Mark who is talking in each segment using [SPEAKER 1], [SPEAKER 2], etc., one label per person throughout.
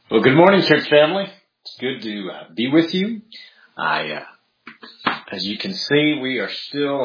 [SPEAKER 1] Well, good morning, church family. It's good to be with you. As you can see, we are still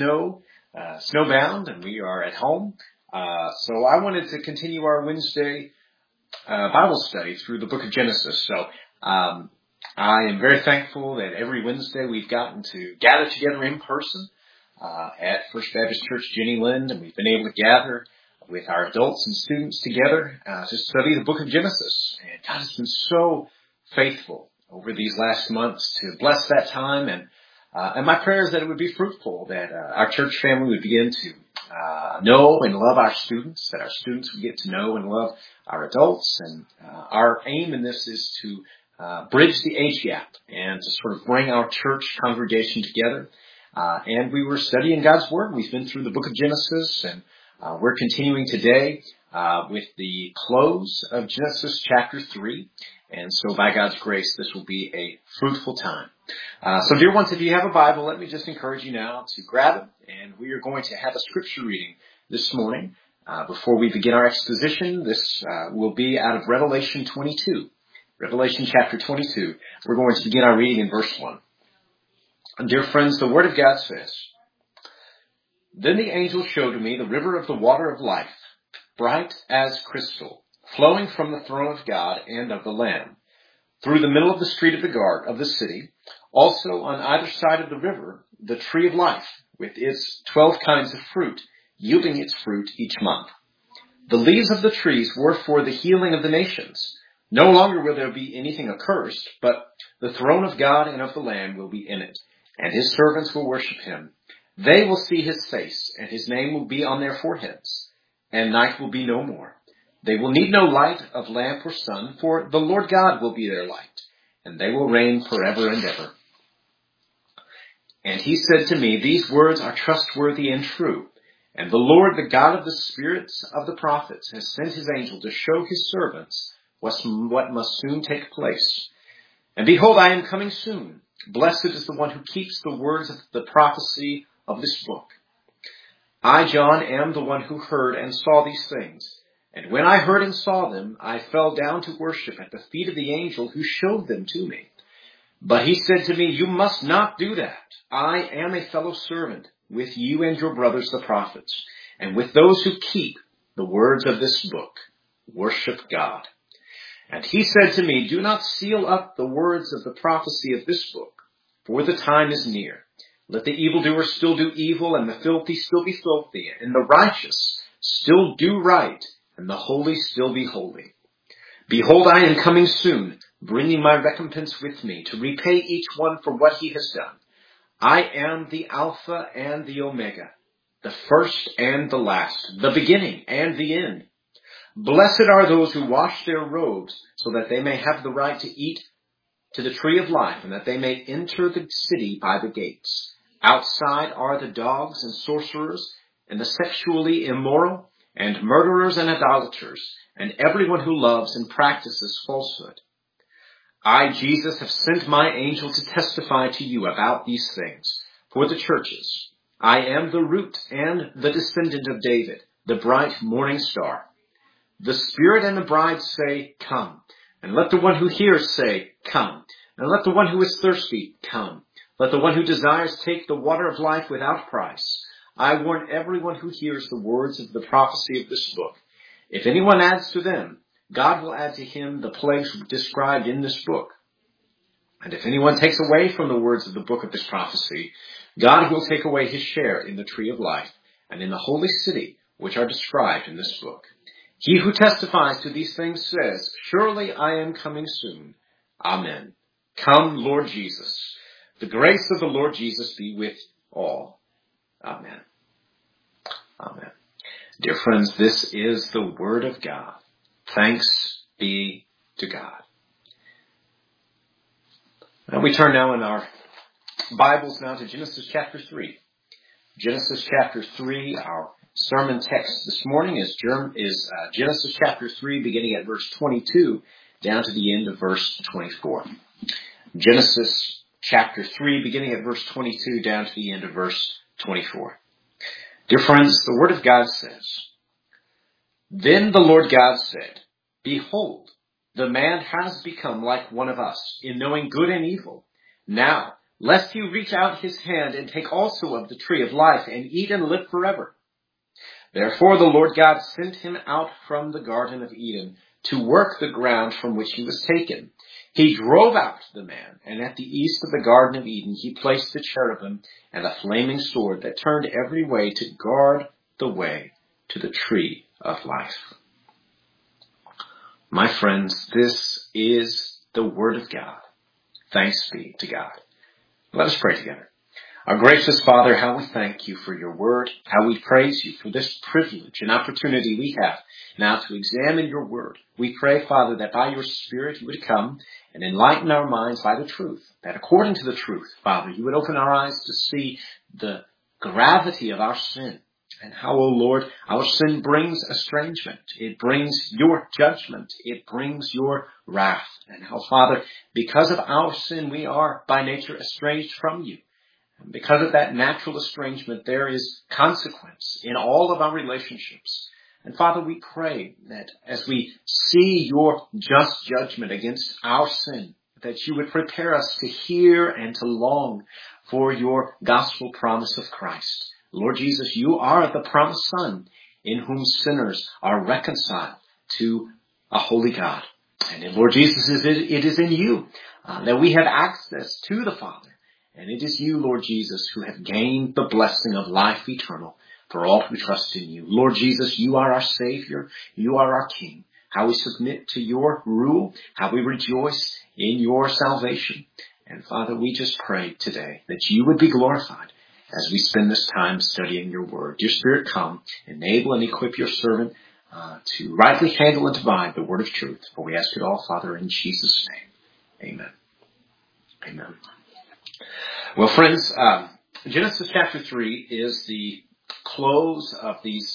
[SPEAKER 1] snowbound, and we are at home. So I wanted to continue our Wednesday Bible study through the book of Genesis. So I am very thankful that every Wednesday we've gotten to gather together in person at First Baptist Church Jenny Lind, and we've been able to gather with our adults and students together to study the book of Genesis. And God has been so faithful over these last months to bless that time. And my prayer is that it would be fruitful, that our church family would begin to know and love our students, that our students would get to know and love our adults. And our aim in this is to bridge the age gap and to sort of bring our church congregation together. And we were studying God's Word. We've been through the book of Genesis, and we're continuing today with the close of Genesis chapter 3. And so by God's grace, this will be a fruitful time. So dear ones, if you have a Bible, let me just encourage you now to grab it. And we are going to have a scripture reading this morning. Before we begin our exposition, this will be out of Revelation 22. Revelation chapter 22. We're going to begin our reading in verse 1. And dear friends, the Word of God says, "Then the angel showed me the river of the water of life, bright as crystal, flowing from the throne of God and of the Lamb, through the middle of the street of the city. Also on either side of the river, the tree of life, with its 12 kinds of fruit, yielding its fruit each month. The leaves of the trees were for the healing of the nations. No longer will there be anything accursed, but the throne of God and of the Lamb will be in it, and his servants will worship him. They will see his face, and his name will be on their foreheads, and night will be no more. They will need no light of lamp or sun, for the Lord God will be their light, and they will reign forever and ever. And he said to me, These words are trustworthy and true, and the Lord, the God of the spirits of the prophets, has sent his angel to show his servants what must soon take place. And behold, I am coming soon. Blessed is the one who keeps the words of the prophecy of this book. I, John, am the one who heard and saw these things. And when I heard and saw them, I fell down to worship at the feet of the angel who showed them to me. But he said to me, You must not do that. I am a fellow servant with you and your brothers the prophets, and with those who keep the words of this book. Worship God. And he said to me, Do not seal up the words of the prophecy of this book, for the time is near. Let the evildoer still do evil, and the filthy still be filthy, and the righteous still do right, and the holy still be holy. Behold, I am coming soon, bringing my recompense with me, to repay each one for what he has done. I am the Alpha and the Omega, the first and the last, the beginning and the end. Blessed are those who wash their robes, so that they may have the right to eat to the tree of life, and that they may enter the city by the gates. Outside are the dogs and sorcerers, and the sexually immoral, and murderers and idolaters, and everyone who loves and practices falsehood. I, Jesus, have sent my angel to testify to you about these things for the churches. I am the root and the descendant of David, the bright morning star. The Spirit and the bride say, Come. And let the one who hears say, Come. And let the one who is thirsty come. Let the one who desires take the water of life without price. I warn everyone who hears the words of the prophecy of this book. If anyone adds to them, God will add to him the plagues described in this book. And if anyone takes away from the words of the book of this prophecy, God will take away his share in the tree of life and in the holy city, which are described in this book. He who testifies to these things says, Surely I am coming soon. Amen. Come, Lord Jesus. The grace of the Lord Jesus be with all. Amen. Amen. Dear friends, this is the word of God. Thanks be to God. Now we turn now in our Bibles now to Genesis chapter 3. Genesis chapter 3, our sermon text this morning is Genesis chapter 3, beginning at verse 22, down to the end of verse 24. Genesis chapter 3, beginning at verse 22, down to the end of verse 24. Dear friends, the Word of God says, Then the Lord God said, Behold, the man has become like one of us in knowing good and evil. Now, lest he reach out his hand and take also of the tree of life and eat and live forever. Therefore the Lord God sent him out from the Garden of Eden to work the ground from which he was taken. He drove out the man, and at the east of the Garden of Eden he placed the cherubim and a flaming sword that turned every way to guard the way to the tree of life. My friends, this is the Word of God. Thanks be to God. Let us pray together. Our gracious Father, how we thank you for your word, how we praise you for this privilege and opportunity we have now to examine your word. We pray, Father, that by your Spirit you would come and enlighten our minds by the truth, that according to the truth, Father, you would open our eyes to see the gravity of our sin and how, O Lord, our sin brings estrangement. It brings your judgment. It brings your wrath. And how, Father, because of our sin, we are by nature estranged from you. Because of that natural estrangement, there is consequence in all of our relationships. And Father, we pray that as we see your just judgment against our sin, that you would prepare us to hear and to long for your gospel promise of Christ. Lord Jesus, you are the promised Son in whom sinners are reconciled to a holy God. And Lord Jesus, it is in you that we have access to the Father. And it is you, Lord Jesus, who have gained the blessing of life eternal for all who trust in you. Lord Jesus, you are our Savior. You are our King. How we submit to your rule, how we rejoice in your salvation. And Father, we just pray today that you would be glorified as we spend this time studying your word. Dear Spirit, come, enable and equip your servant to rightly handle and divide the word of truth. For we ask it all, Father, in Jesus' name. Amen. Amen. Well, friends, Genesis chapter 3 is the close of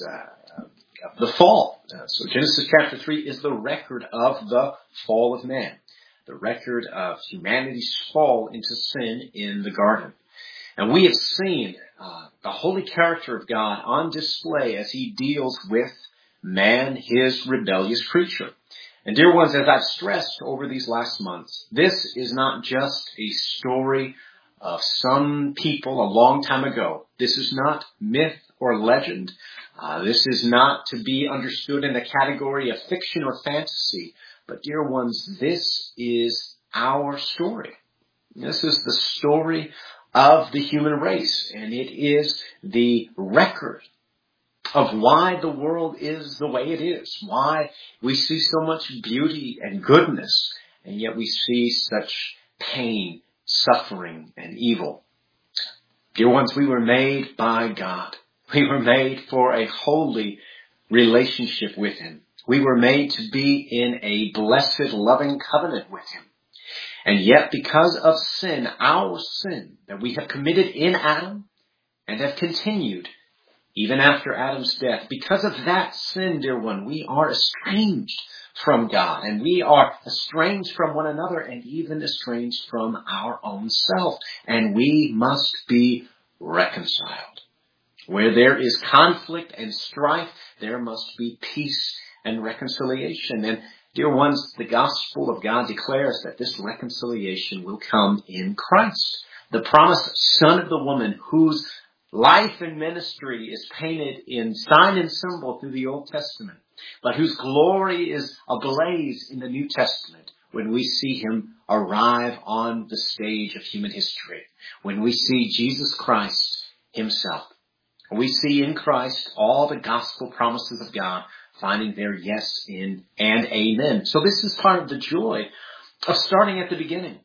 [SPEAKER 1] the fall. So Genesis chapter 3 is the record of the fall of man, the record of humanity's fall into sin in the garden. And we have seen the holy character of God on display as he deals with man, his rebellious creature. And dear ones, as I've stressed over these last months, this is not just a story of some people a long time ago. This is not myth or legend. This is not to be understood in the category of fiction or fantasy. But dear ones, this is our story. This is the story of the human race, and it is the record of why the world is the way it is, why we see so much beauty and goodness, and yet we see such pain, suffering, and evil. Dear ones, we were made by God. We were made for a holy relationship with him. We were made to be in a blessed, loving covenant with him. And yet, because of sin, our sin that we have committed in Adam and have continued even after Adam's death, because of that sin, dear one, we are estranged from God, and we are estranged from one another, and even estranged from our own self, and we must be reconciled. Where there is conflict and strife, there must be peace and reconciliation. And dear ones, the gospel of God declares that this reconciliation will come in Christ, the promised Son of the woman, whose life and ministry is painted in sign and symbol through the Old Testament, but whose glory is ablaze in the New Testament when we see him arrive on the stage of human history, when we see Jesus Christ himself. We see in Christ all the gospel promises of God finding their yes in and amen. So this is part of the joy of starting at the beginning.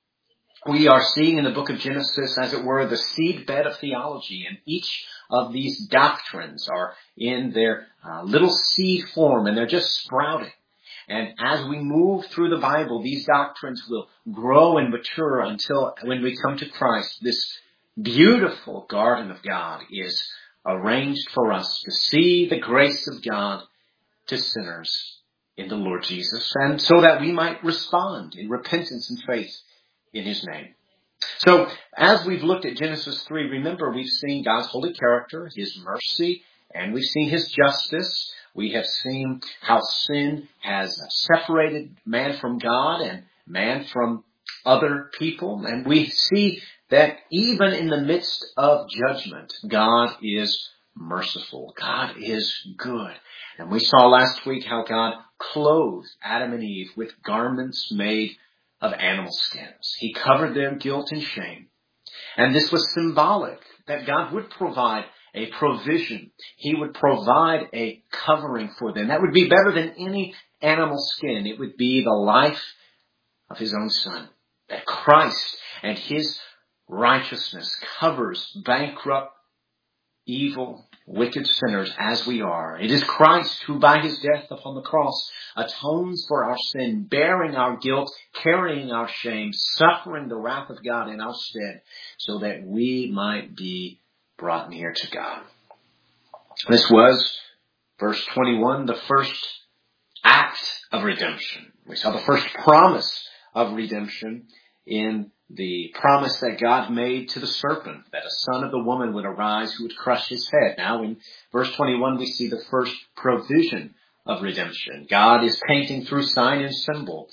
[SPEAKER 1] We are seeing in the book of Genesis, as it were, the seedbed of theology, and each of these doctrines are in their little seed form, and they're just sprouting. And as we move through the Bible, these doctrines will grow and mature until when we come to Christ, this beautiful garden of God is arranged for us to see the grace of God to sinners in the Lord Jesus, and so that we might respond in repentance and faith in his name. So, as we've looked at Genesis 3, remember we've seen God's holy character, his mercy, and we've seen his justice. We have seen how sin has separated man from God and man from other people. And we see that even in the midst of judgment, God is merciful. God is good. And we saw last week how God clothed Adam and Eve with garments made of animal skins. He covered their guilt and shame. And this was symbolic that God would provide a provision. He would provide a covering for them. That would be better than any animal skin. It would be the life of his own Son. That Christ and his righteousness covers bankrupt, evil, wicked sinners as we are. It is Christ who by his death upon the cross atones for our sin, bearing our guilt, carrying our shame, suffering the wrath of God in our stead, so that we might be brought near to God. This was, verse 21, the first act of redemption. We saw the first promise of redemption in the promise that God made to the serpent, that a son of the woman would arise who would crush his head. Now in verse 21, we see the first provision of redemption. God is painting through sign and symbol,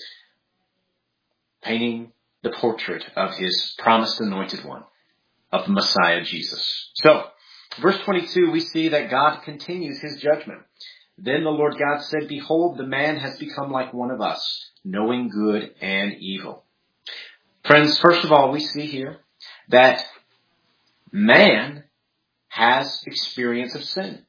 [SPEAKER 1] painting the portrait of his promised anointed one, of the Messiah Jesus. So, verse 22, we see that God continues his judgment. Then the Lord God said, "Behold, the man has become like one of us, knowing good and evil." Friends, first of all, we see here that man has experience of sin.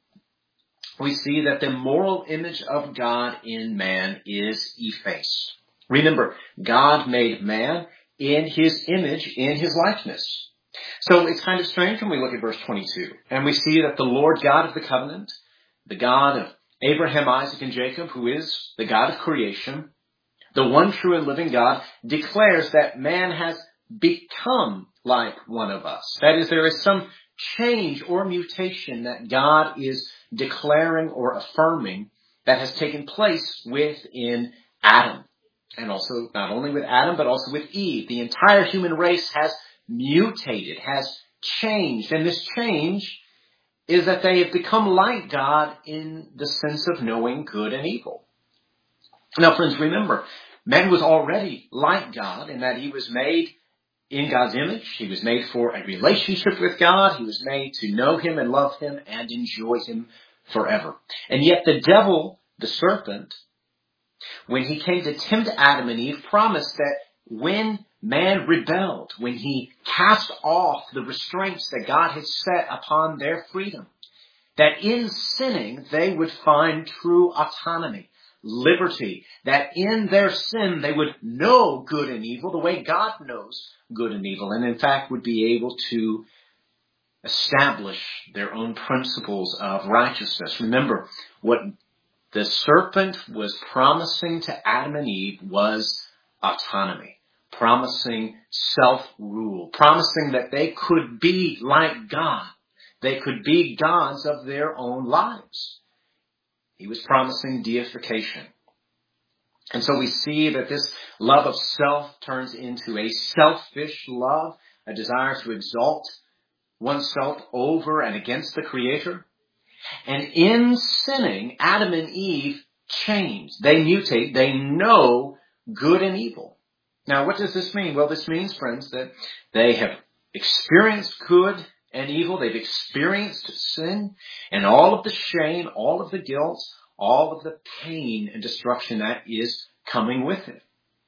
[SPEAKER 1] We see that the moral image of God in man is effaced. Remember, God made man in his image, in his likeness. So it's kind of strange when we look at verse 22 and we see that the Lord God of the covenant, the God of Abraham, Isaac, and Jacob, who is the God of creation, the one true and living God, declares that man has become like one of us. That is, there is some change or mutation that God is declaring or affirming that has taken place within Adam. And also, not only with Adam, but also with Eve. The entire human race has mutated, has changed. And this change is that they have become like God in the sense of knowing good and evil. Now, friends, remember, man was already like God in that he was made in God's image. He was made for a relationship with God. He was made to know him and love him and enjoy him forever. And yet the devil, the serpent, when he came to tempt Adam and Eve, promised that when man rebelled, when he cast off the restraints that God had set upon their freedom, that in sinning they would find true autonomy, liberty, that in their sin they would know good and evil the way God knows good and evil, and in fact would be able to establish their own principles of righteousness. Remember, what the serpent was promising to Adam and Eve was autonomy, promising self-rule, promising that they could be like God. They could be gods of their own lives. He was promising deification. And so we see that this love of self turns into a selfish love, a desire to exalt oneself over and against the Creator. And in sinning, Adam and Eve change. They mutate. They know good and evil. Now, what does this mean? Well, this means, friends, that they have experienced good and evil. They've experienced sin and all of the shame, all of the guilt, all of the pain and destruction that is coming with it.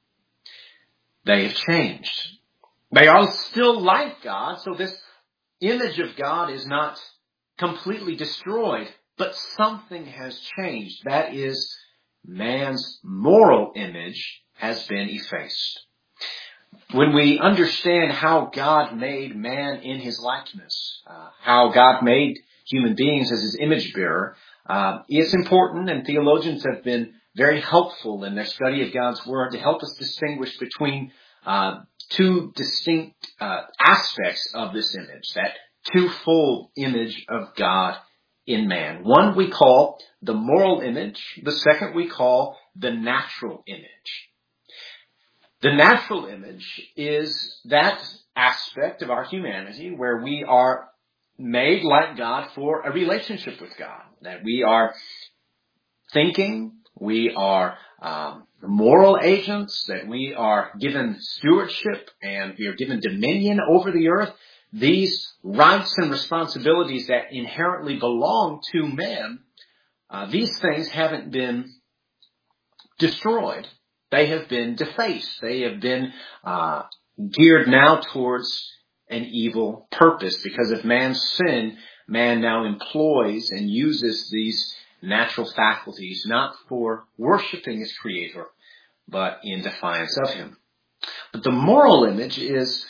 [SPEAKER 1] They have changed. They are still like God, so this image of God is not completely destroyed, but something has changed. That is, man's moral image has been effaced. When we understand how God made man in his likeness, how God made human beings as his image bearer, it's important, and theologians have been very helpful in their study of God's Word to help us distinguish between two distinct aspects of this image, that twofold image of God in man. One we call the moral image, the second we call the natural image. The natural image is that aspect of our humanity where we are made like God for a relationship with God, that we are thinking. We are moral agents, that we are given stewardship and we are given dominion over the earth. These rights and responsibilities that inherently belong to man, these things haven't been destroyed. They have been defaced. They have been geared now towards an evil purpose, because of man's sin, man now employs and uses these natural faculties not for worshiping his Creator, but in defiance of him. But the moral image is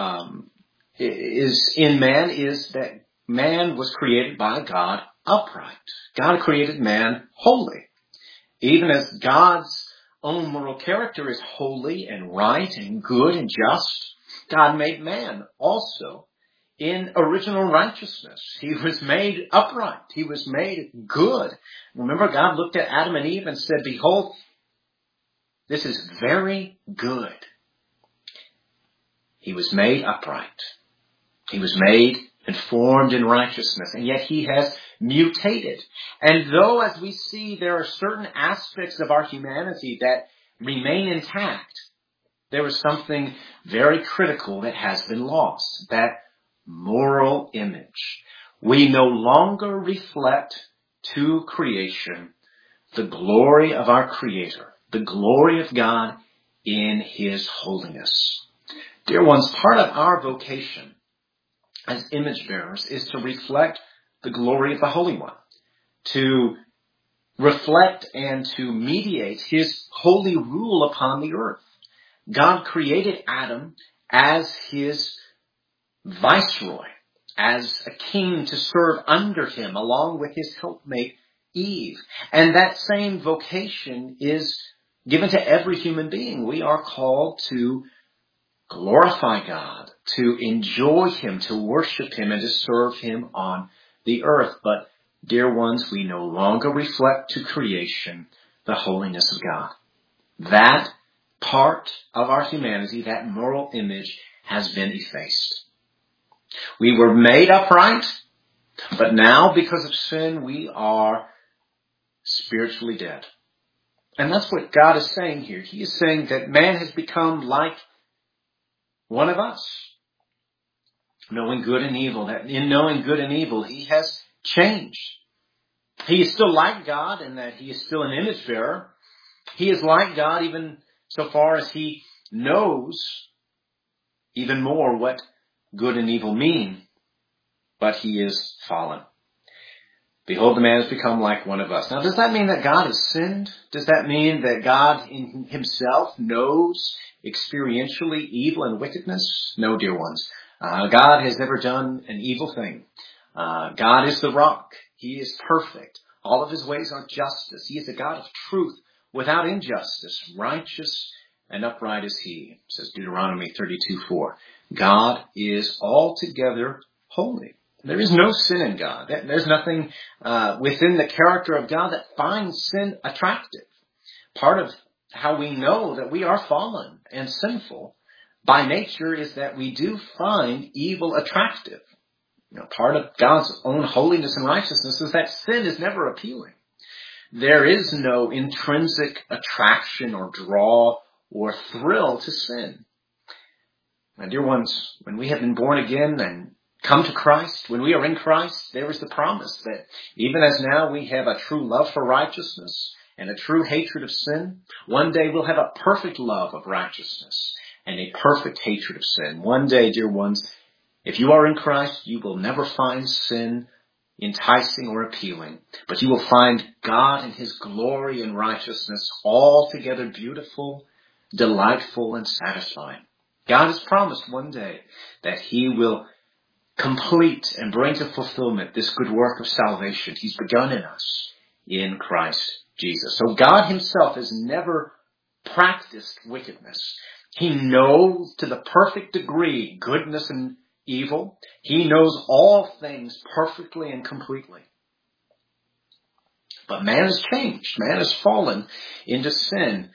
[SPEAKER 1] in man is that man was created by God upright. God created man holy. Even as God's own moral character is holy and right and good and just, God made man also in original righteousness. He was made upright. He was made good. Remember, God looked at Adam and Eve and said, "Behold, this is very good." He was made upright. He was made and formed in righteousness, and yet he has mutated. And though, as we see, there are certain aspects of our humanity that remain intact, there is something very critical that has been lost, that moral image. We no longer reflect to creation the glory of our Creator, the glory of God in His holiness. Dear ones, part of our vocation as image bearers is to reflect the glory of the Holy One, to reflect and to mediate His holy rule upon the earth. God created Adam as His viceroy, as a king to serve under him, along with his helpmate Eve. And that same vocation is given to every human being. We are called to glorify God, to enjoy Him, to worship Him, and to serve Him on the earth. But, dear ones, we no longer reflect to creation the holiness of God. That part of our humanity, that moral image, has been effaced. We were made upright, but now, because of sin, we are spiritually dead. And that's what God is saying here. He is saying that man has become like one of us, knowing good and evil. That in knowing good and evil, he has changed. He is still like God in that he is still an image bearer. He is like God even so far as he knows even more what good and evil mean, but he is fallen. Behold, the man has become like one of us. Now, does that mean that God has sinned? Does that mean that God in himself knows experientially evil and wickedness? No, dear ones. God has never done an evil thing. God is the rock. He is perfect. All of his ways are justice. He is a God of truth without injustice. Righteous and upright is he, says Deuteronomy 32:4. God is altogether holy. There is no sin in God. There's nothing within the character of God that finds sin attractive. Part of how we know that we are fallen and sinful by nature is that we do find evil attractive. Part of God's own holiness and righteousness is that sin is never appealing. There is no intrinsic attraction or draw or thrill to sin. My dear ones, when we have been born again and come to Christ, when we are in Christ, there is the promise that even as now we have a true love for righteousness and a true hatred of sin, one day we'll have a perfect love of righteousness and a perfect hatred of sin. One day, dear ones, if you are in Christ, you will never find sin enticing or appealing, but you will find God in his glory and righteousness altogether beautiful, delightful, and satisfying. God has promised one day that he will complete and bring to fulfillment this good work of salvation he's begun in us in Christ Jesus. So God himself has never practiced wickedness. He knows to the perfect degree goodness and evil. He knows all things perfectly and completely. But man has changed. Man has fallen into sin.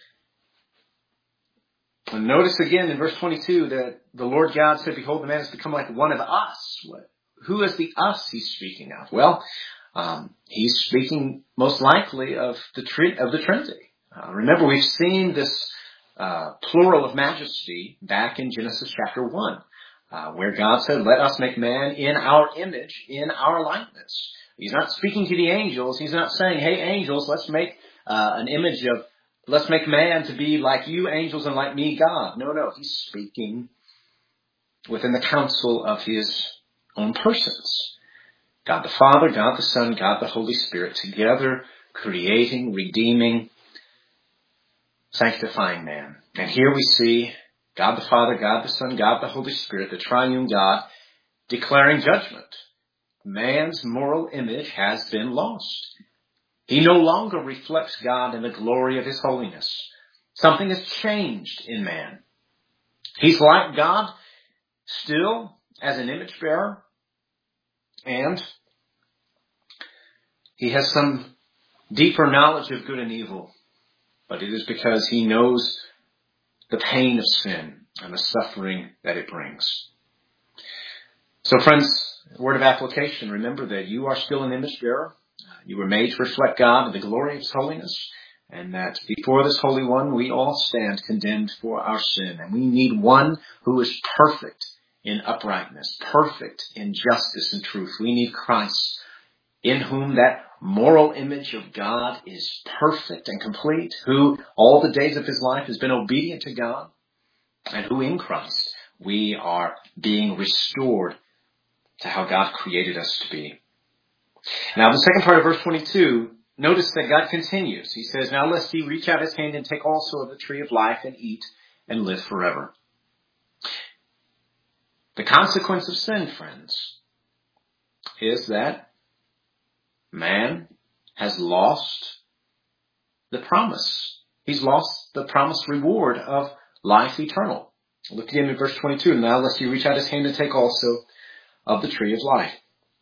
[SPEAKER 1] And notice again in verse 22 that the Lord God said, behold, the man has become like one of us. Who is the us he's speaking of? Well, He's speaking most likely of the Trinity. Remember, we've seen this plural of majesty back in Genesis chapter 1, where God said, let us make man in our image, in our likeness. He's not speaking to the angels. He's not saying, hey, angels, let's make let's make man to be like you, angels, and like me, God. No. He's speaking within the counsel of his own persons. God the Father, God the Son, God the Holy Spirit, together creating, redeeming, sanctifying man. And here we see God the Father, God the Son, God the Holy Spirit, the triune God, declaring judgment. Man's moral image has been lost. He no longer reflects God in the glory of his holiness. Something has changed in man. He's like God still as an image bearer, and he has some deeper knowledge of good and evil, but it is because he knows the pain of sin and the suffering that it brings. So friends, word of application, remember that you are still an image bearer. You were made to reflect God in the glory of his holiness, and that before this Holy One, we all stand condemned for our sin. And we need one who is perfect in uprightness, perfect in justice and truth. We need Christ, in whom that moral image of God is perfect and complete, who all the days of his life has been obedient to God, and who in Christ we are being restored to how God created us to be. Now, the second part of verse 22, notice that God continues. He says, now lest he reach out his hand and take also of the tree of life and eat and live forever. The consequence of sin, friends, is that man has lost the promise. He's lost the promised reward of life eternal. Look again at verse 22. Now lest he reach out his hand and take also of the tree of life.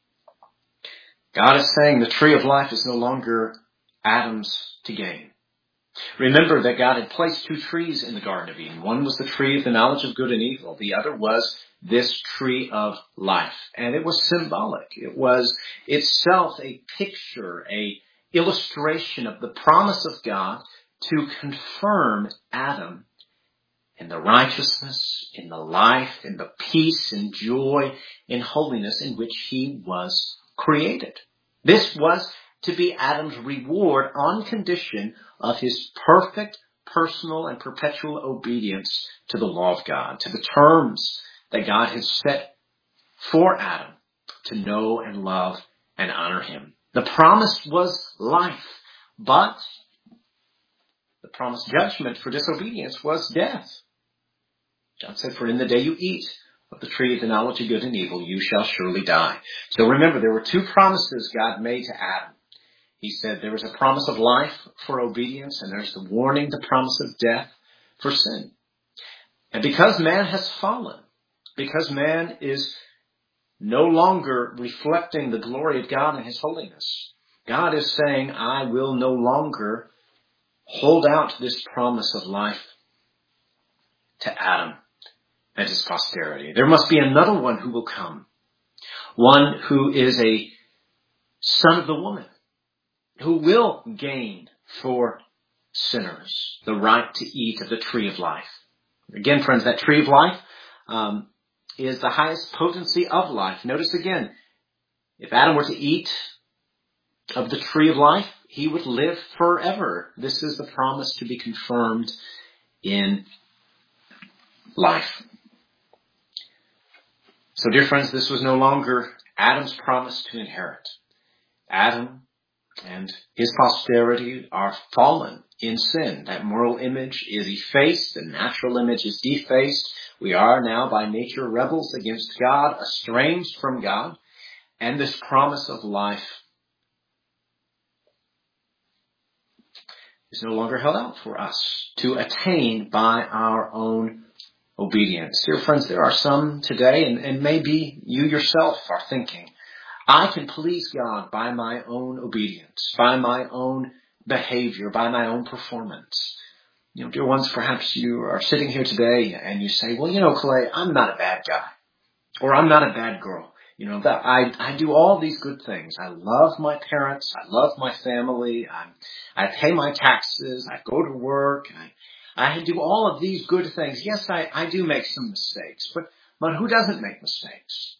[SPEAKER 1] God is saying the tree of life is no longer Adam's to gain. Remember that God had placed two trees in the Garden of Eden. One was the tree of the knowledge of good and evil. The other was this tree of life. And it was symbolic. It was itself a picture, a illustration of the promise of God to confirm Adam in the righteousness, in the life, in the peace and joy, in holiness in which he was created. This was to be Adam's reward on condition of his perfect, personal, and perpetual obedience to the law of God, to the terms that God had set for Adam to know and love and honor him. The promise was life, but the promised judgment for disobedience was death. God said, for in the day you eat of the tree of the knowledge of good and evil, you shall surely die. So remember, there were two promises God made to Adam. He said there was a promise of life for obedience, and there's the warning, the promise of death for sin. And because man has fallen, because man is no longer reflecting the glory of God and his holiness, God is saying, I will no longer hold out this promise of life to Adam and his posterity. There must be another one who will come, one who is a son of the woman, who will gain for sinners the right to eat of the tree of life. Again, friends, that tree of life is the highest potency of life. Notice again, if Adam were to eat of the tree of life, he would live forever. This is the promise to be confirmed in life. So, dear friends, this was no longer Adam's promise to inherit. Adam and his posterity are fallen in sin. That moral image is effaced. The natural image is defaced. We are now by nature rebels against God, estranged from God. And this promise of life is no longer held out for us to attain by our own obedience. Dear friends, there are some today, and maybe you yourself are thinking, I can please God by my own obedience, by my own behavior, by my own performance. You know, dear ones, perhaps you are sitting here today and you say, well, Clay, I'm not a bad guy, or I'm not a bad girl. that I do all these good things. I love my parents. I love my family. I pay my taxes. I go to work. I do all of these good things. Yes, I do make some mistakes, but who doesn't make mistakes?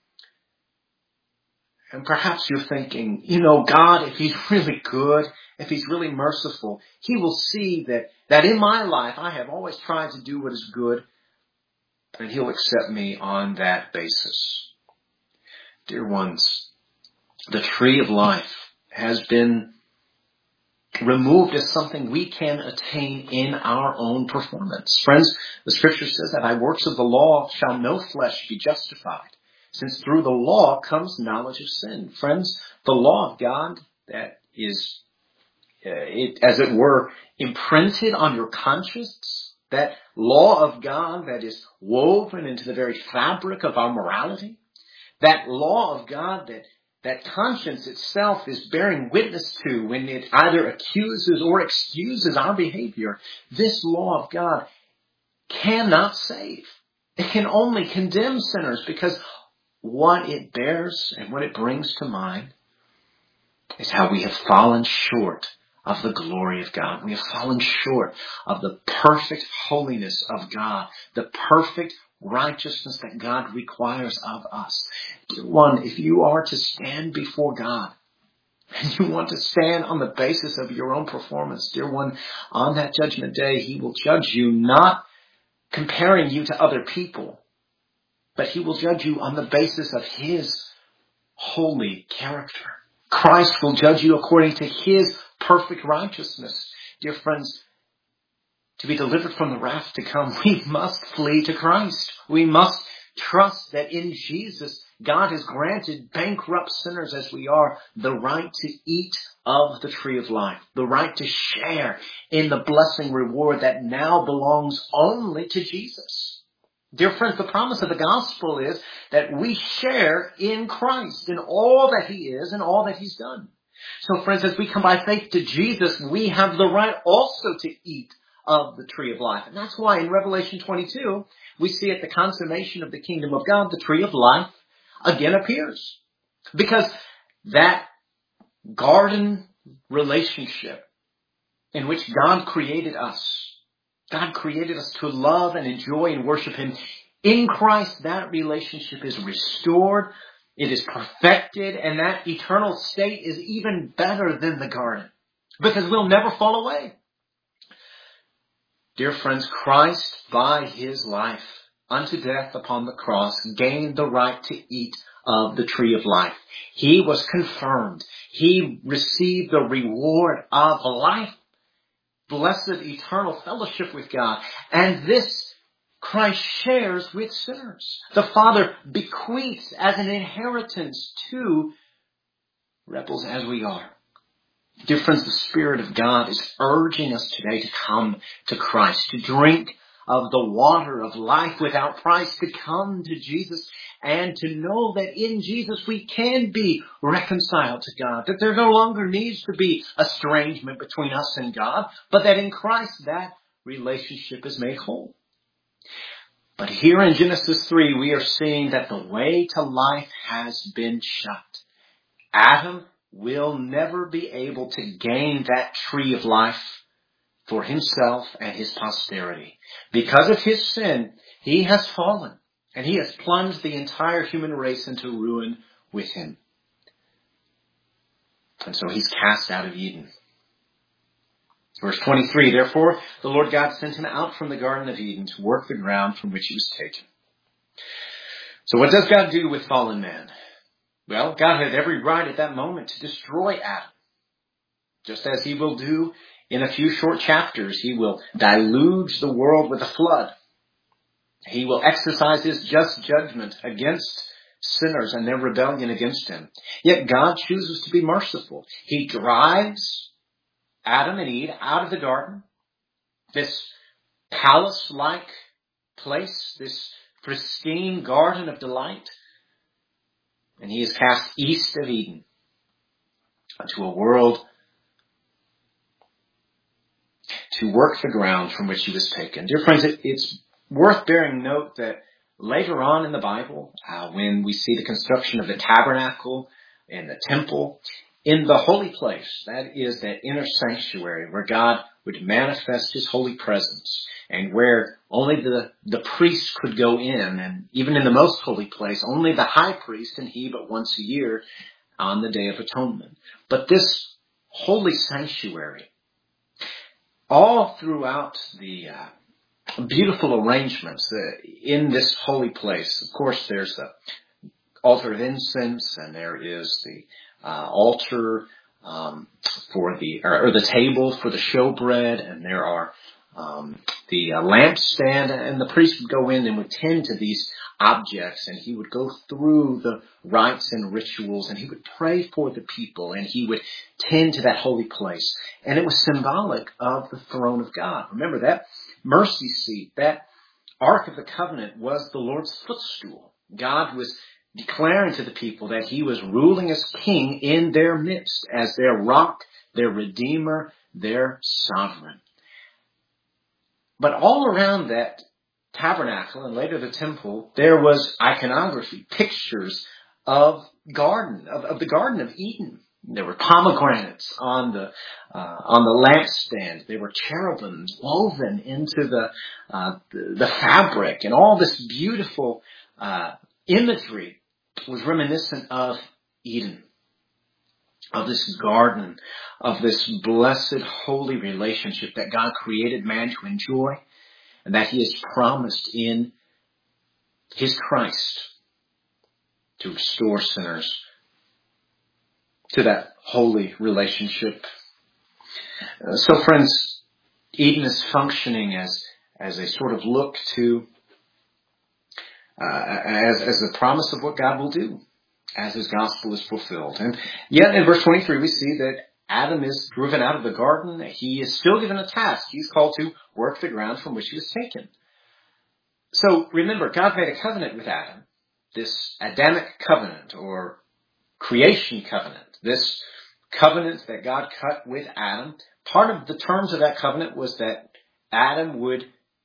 [SPEAKER 1] And perhaps you're thinking, God, if He's really good, if He's really merciful, He will see that in my life I have always tried to do what is good, and He'll accept me on that basis. Dear ones, the tree of life has been removed as something we can attain in our own performance. Friends, the Scripture says that by works of the law shall no flesh be justified, since through the law comes knowledge of sin. Friends, the law of God that is, as it were, imprinted on your conscience, that law of God that is woven into the very fabric of our morality, that law of God that conscience itself is bearing witness to when it either accuses or excuses our behavior, this law of God cannot save. It can only condemn sinners, because what it bears and what it brings to mind is how we have fallen short of the glory of God. We have fallen short of the perfect holiness of God, the perfect righteousness that God requires of us. Dear one, if you are to stand before God, and you want to stand on the basis of your own performance, dear one, on that judgment day, He will judge you not comparing you to other people, but He will judge you on the basis of His holy character. Christ will judge you according to His perfect righteousness. Dear friends, to be delivered from the wrath to come, we must flee to Christ. We must trust that in Jesus, God has granted bankrupt sinners as we are the right to eat of the tree of life, the right to share in the blessing reward that now belongs only to Jesus. Dear friends, the promise of the gospel is that we share in Christ, in all that He is and all that He's done. So friends, as we come by faith to Jesus, we have the right also to eat of the tree of life. And that's why in Revelation 22, we see at the consummation of the kingdom of God, the tree of life again appears. Because that garden relationship in which God created us to love and enjoy and worship Him. In Christ, that relationship is restored, it is perfected, and that eternal state is even better than the garden, because we'll never fall away. Dear friends, Christ, by His life unto death upon the cross, gained the right to eat of the tree of life. He was confirmed. He received the reward of life, blessed eternal fellowship with God. And this Christ shares with sinners. The Father bequeaths as an inheritance to rebels as we are. Dear friends, the Spirit of God is urging us today to come to Christ, to drink of the water of life without price, to come to Jesus and to know that in Jesus we can be reconciled to God, that there no longer needs to be estrangement between us and God, but that in Christ that relationship is made whole. But here in Genesis 3, we are seeing that the way to life has been shut. Adam will never be able to gain that tree of life for himself and his posterity. Because of his sin, he has fallen, and he has plunged the entire human race into ruin with him. And so he's cast out of Eden. Verse 23, therefore, the Lord God sent him out from the Garden of Eden to work the ground from which he was taken. So what does God do with fallen man? Well, God had every right at that moment to destroy Adam. Just as He will do in a few short chapters. He will deluge the world with a flood. He will exercise His just judgment against sinners and their rebellion against Him. Yet God chooses to be merciful. He drives Adam and Eve out of the garden, this palace-like place, this pristine garden of delight, and He is cast east of Eden into a world to work the ground from which He was taken. Dear friends, it's worth bearing note that later on in the Bible, when we see the construction of the tabernacle and the temple, in the holy place, that is that inner sanctuary where God would manifest his holy presence and where only the priest could go in, and even in the most holy place, only the high priest and he but once a year on the Day of Atonement. But this holy sanctuary, all throughout the beautiful arrangements in this holy place, of course there's the altar of incense, and there is the altar for the table for the showbread, and there are the lampstand, and the priest would go in and would tend to these objects, and he would go through the rites and rituals, and he would pray for the people, and he would tend to that holy place. And it was symbolic of the throne of God. Remember, that mercy seat, that Ark of the Covenant, was the Lord's footstool. God was declaring to the people that he was ruling as king in their midst, as their rock, their redeemer, their sovereign. But all around that tabernacle and later the temple, there was iconography, pictures of the Garden of Eden. There were pomegranates on the lampstand. There were cherubims woven into the fabric, and all this beautiful imagery was reminiscent of Eden, of this garden, of this blessed, holy relationship that God created man to enjoy, and that he has promised in his Christ to restore sinners to that holy relationship. So friends, Eden is functioning as a sort of look to, as a promise of what God will do as his gospel is fulfilled. And yet in verse 23 we see that Adam is driven out of the garden. He is still given a task. He's called to work the ground from which he was taken. So remember, God made a covenant with Adam, this Adamic covenant or creation covenant, this covenant that God cut with Adam. Part of the terms of that covenant was that Adam would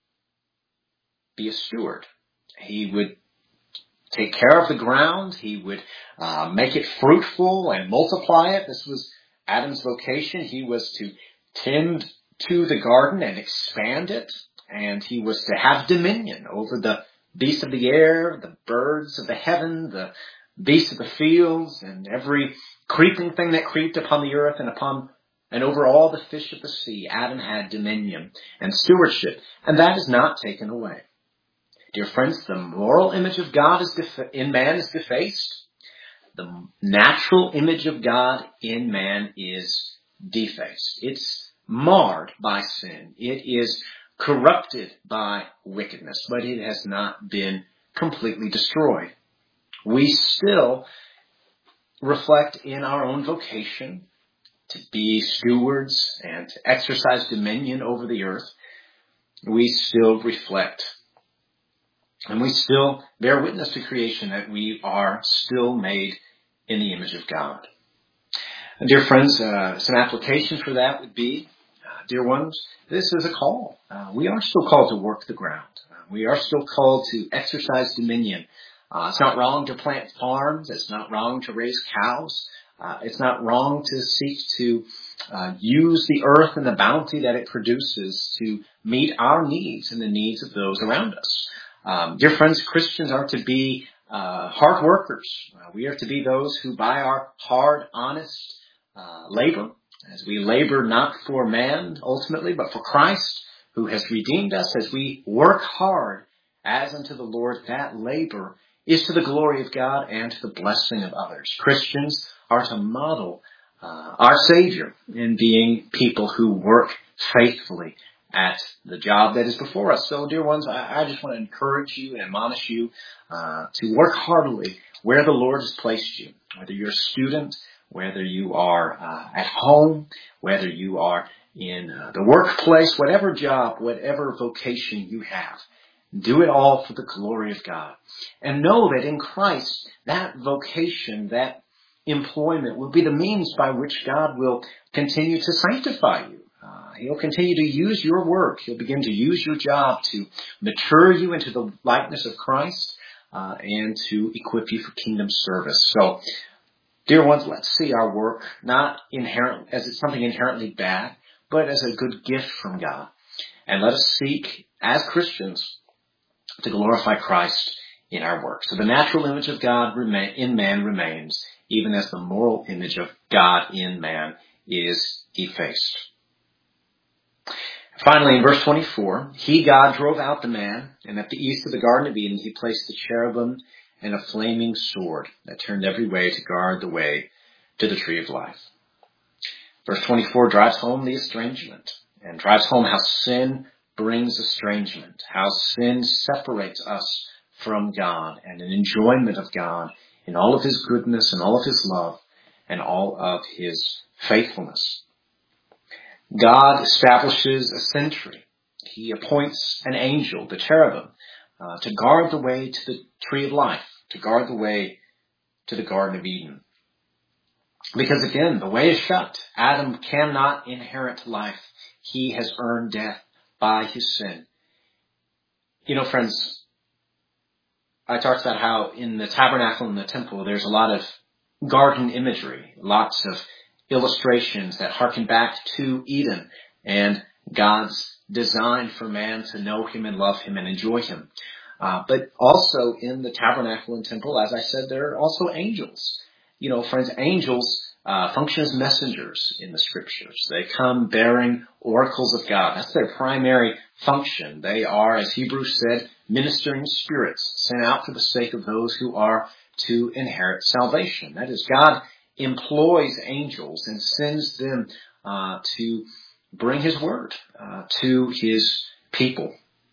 [SPEAKER 1] be a steward. He would take care of the ground. He would make it fruitful and multiply it. This was Adam's vocation. He was to tend to the garden and expand it. And he was to have dominion over the beasts of the air, the birds of the heaven, the beasts of the fields, and every creeping thing that creeped upon the earth and over all the fish of the sea. Adam had dominion and stewardship, and that is not taken away. Dear friends, the moral image of God in man is defaced. The natural image of God in man is defaced. It's marred by sin. It is corrupted by wickedness, but it has not been completely destroyed. We still reflect in our own vocation to be stewards and to exercise dominion over the earth. We still reflect and we still bear witness to creation that we are still made in the image of God. And dear friends, some application for that would be, dear ones, this is a call. We are still called to work the ground. We are still called to exercise dominion. It's not wrong to plant farms. It's not wrong to raise cows. It's not wrong to seek to use the earth and the bounty that it produces to meet our needs and the needs of those around us. Dear friends, Christians are to be hard workers. We are to be those who, by our hard, honest labor, as we labor not for man ultimately, but for Christ, who has redeemed us, as we work hard as unto the Lord, that labor is to the glory of God and to the blessing of others. Christians are to model our Savior in being people who work faithfully at the job that is before us. So, dear ones, I just want to encourage you and admonish you to work heartily where the Lord has placed you, whether you're a student, whether you are at home, whether you are in the workplace, whatever job, whatever vocation you have. Do it all for the glory of God. And know that in Christ, that vocation, that employment will be the means by which God will continue to sanctify you. He'll continue to use your work. He'll begin to use your job to mature you into the likeness of Christ and to equip you for kingdom service. So, dear ones, let's see our work not as it's something inherently bad, but as a good gift from God. And let us seek, as Christians, to glorify Christ in our work. So the natural image of God in man remains, even as the moral image of God in man is effaced. Finally, in verse 24, He, God, drove out the man, and at the east of the Garden of Eden He placed the cherubim and a flaming sword that turned every way to guard the way to the tree of life. Verse 24 drives home the estrangement, and drives home how sin brings estrangement, how sin separates us from God and an enjoyment of God in all of His goodness and all of His love and all of His faithfulness. God establishes a sentry. He appoints an angel, the cherubim, to guard the way to the tree of life, to guard the way to the Garden of Eden. Because again, the way is shut. Adam cannot inherit life. He has earned death by his sin. You know, friends, I talked about how in the tabernacle and the temple, there's a lot of garden imagery, lots of illustrations that harken back to Eden and God's design for man to know Him and love Him and enjoy Him. But also in the tabernacle and temple, as I said, there are also angels. You know, friends, angels function as messengers in the Scriptures. They come bearing oracles of God. That's their primary function. They are, as Hebrews said, ministering spirits sent out for the sake of those who are to inherit salvation. That is, God employs angels and sends them to bring His word to His people.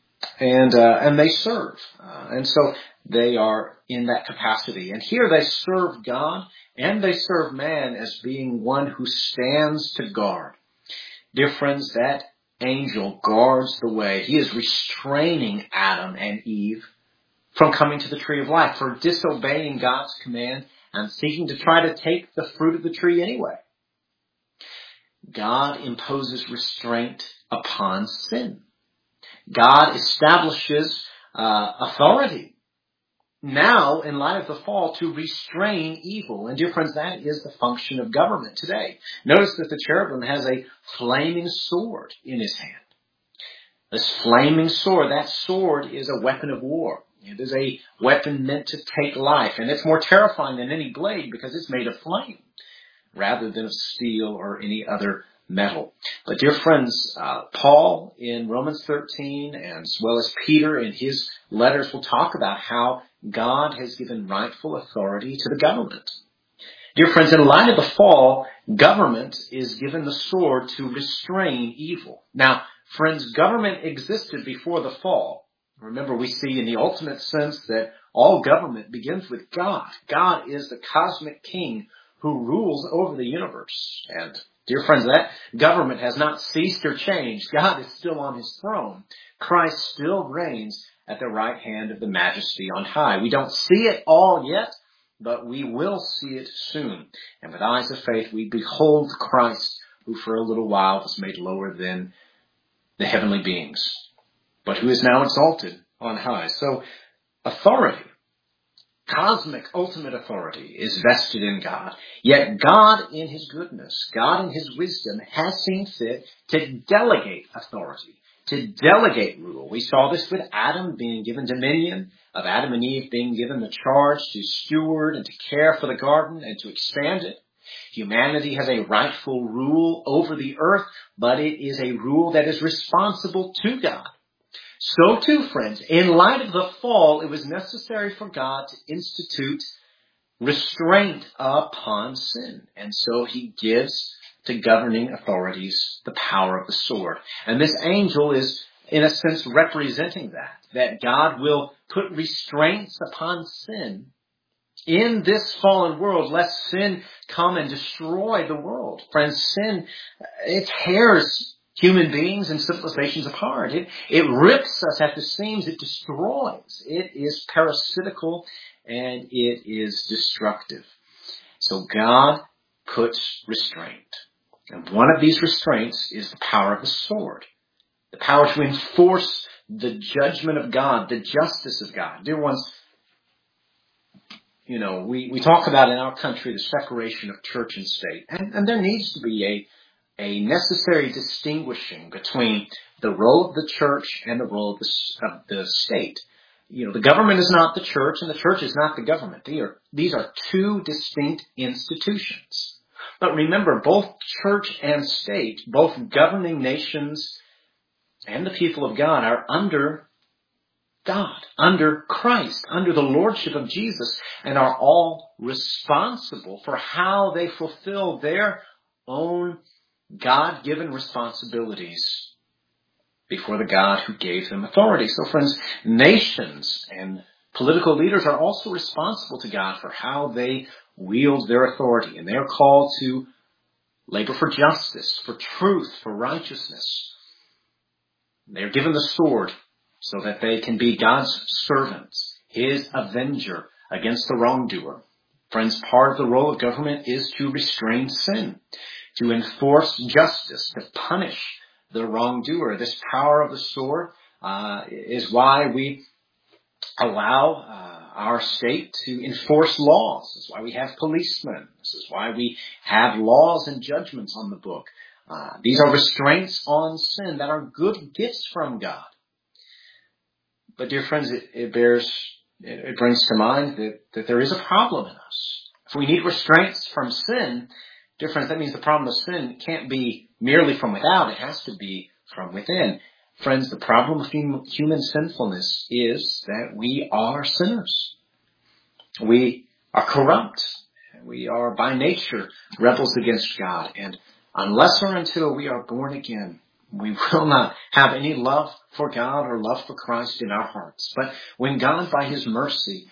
[SPEAKER 1] And they serve. And so they are in that capacity. And here they serve God and they serve man as being one who stands to guard. Dear friends, that angel guards the way. He is restraining Adam and Eve from coming to the tree of life, for disobeying God's command and seeking to try to take the fruit of the tree anyway. God imposes restraint upon sin. God establishes authority now, in light of the fall, to restrain evil. And dear friends, that is the function of government today. Notice that the cherubim has a flaming sword in his hand. This flaming sword, that sword is a weapon of war. It is a weapon meant to take life. And it's more terrifying than any blade because it's made of flame rather than of steel or any other metal. But dear friends, Paul in Romans 13 and as well as Peter in his letters will talk about how God has given rightful authority to the government. Dear friends, in light of the fall, government is given the sword to restrain evil. Now, friends, government existed before the fall. Remember, we see in the ultimate sense that all government begins with God. God is the cosmic king who rules over the universe. And dear friends, that government has not ceased or changed. God is still on His throne. Christ still reigns at the right hand of the Majesty on high. We don't see it all yet, but we will see it soon. And with eyes of faith, we behold Christ, who for a little while was made lower than the heavenly beings, but who is now exalted on high. So authority, cosmic ultimate authority, is vested in God. Yet God in His goodness, God in His wisdom has seen fit to delegate authority, to delegate rule. We saw this with Adam being given dominion, of Adam and Eve being given the charge to steward and to care for the garden and to expand it. Humanity has a rightful rule over the earth, but it is a rule that is responsible to God. So too, friends, in light of the fall, it was necessary for God to institute restraint upon sin. And so He gives to governing authorities the power of the sword. And this angel is, in a sense, representing that God will put restraints upon sin in this fallen world, lest sin come and destroy the world. Friends, sin, it tears human beings and civilizations apart. It rips us at the seams. It destroys. It is parasitical and it is destructive. So God puts restraint. And one of these restraints is the power of the sword. The power to enforce the judgment of God, the justice of God. Dear ones, we talk about in our country the separation of church and state. And there needs to be a necessary distinguishing between the role of the church and the role of the state. The government is not the church and the church is not the government. These are two distinct institutions. But remember, both church and state, both governing nations and the people of God are under God, under Christ, under the lordship of Jesus, and are all responsible for how they fulfill their own God-given responsibilities before the God who gave them authority. So friends, nations and political leaders are also responsible to God for how they wield their authority, and they are called to labor for justice, for truth, for righteousness. They are given the sword so that they can be God's servants, His avenger against the wrongdoer. Friends, part of the role of government is to restrain sin, to enforce justice, to punish the wrongdoer. This power of the sword is why we allow our state to enforce laws. This is why we have policemen. This is why we have laws and judgments on the book. These are restraints on sin that are good gifts from God. But dear friends, it brings to mind that there is a problem in us. If we need restraints from sin, dear friends, that means the problem of sin can't be merely from without. It has to be from within. Friends, the problem of human sinfulness is that we are sinners. We are corrupt. We are by nature rebels against God. And unless or until we are born again, we will not have any love for God or love for Christ in our hearts. But when God, by His mercy,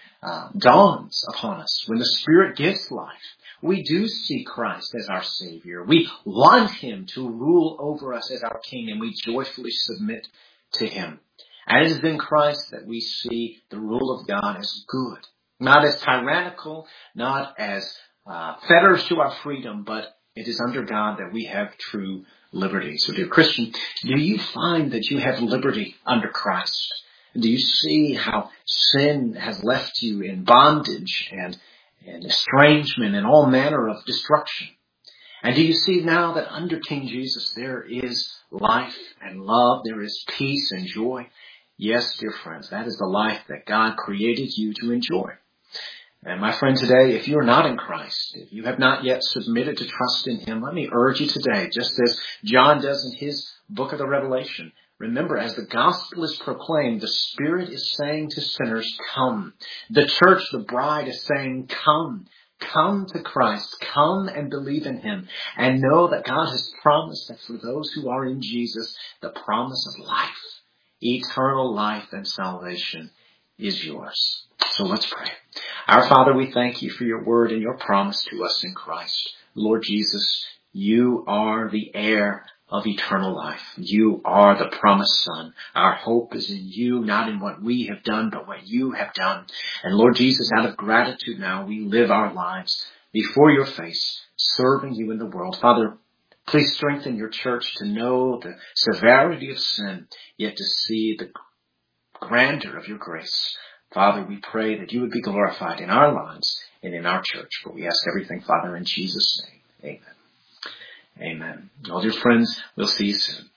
[SPEAKER 1] dawns upon us, when the Spirit gives life, we do see Christ as our Savior. We want Him to rule over us as our King, and we joyfully submit to Him. And it is in Christ that we see the rule of God as good, not as tyrannical, not as fetters to our freedom, but it is under God that we have true liberty. So, dear Christian, do you find that you have liberty under Christ? Do you see how sin has left you in bondage and estrangement and all manner of destruction? And do you see now that under King Jesus there is life and love, there is peace and joy? Yes, dear friends, that is the life that God created you to enjoy. And my friend, today, if you are not in Christ, if you have not yet submitted to trust in Him, let me urge you today, just as John does in his book of the Revelation, remember, as the gospel is proclaimed, the Spirit is saying to sinners, come. The church, the bride, is saying, come. Come to Christ. Come and believe in Him. And know that God has promised that for those who are in Jesus, the promise of life, eternal life and salvation is yours. So let's pray. Our Father, we thank You for Your word and Your promise to us in Christ. Lord Jesus, You are the heir of eternal life. You are the promised Son. Our hope is in You, not in what we have done, but what You have done. And Lord Jesus, out of gratitude now, we live our lives before Your face, serving You in the world. Father, please strengthen Your church to know the severity of sin, yet to see the grandeur of Your grace. Father, we pray that You would be glorified in our lives and in our church. For we ask everything, Father, in Jesus' name. Amen. Amen. All dear friends, we'll see you soon.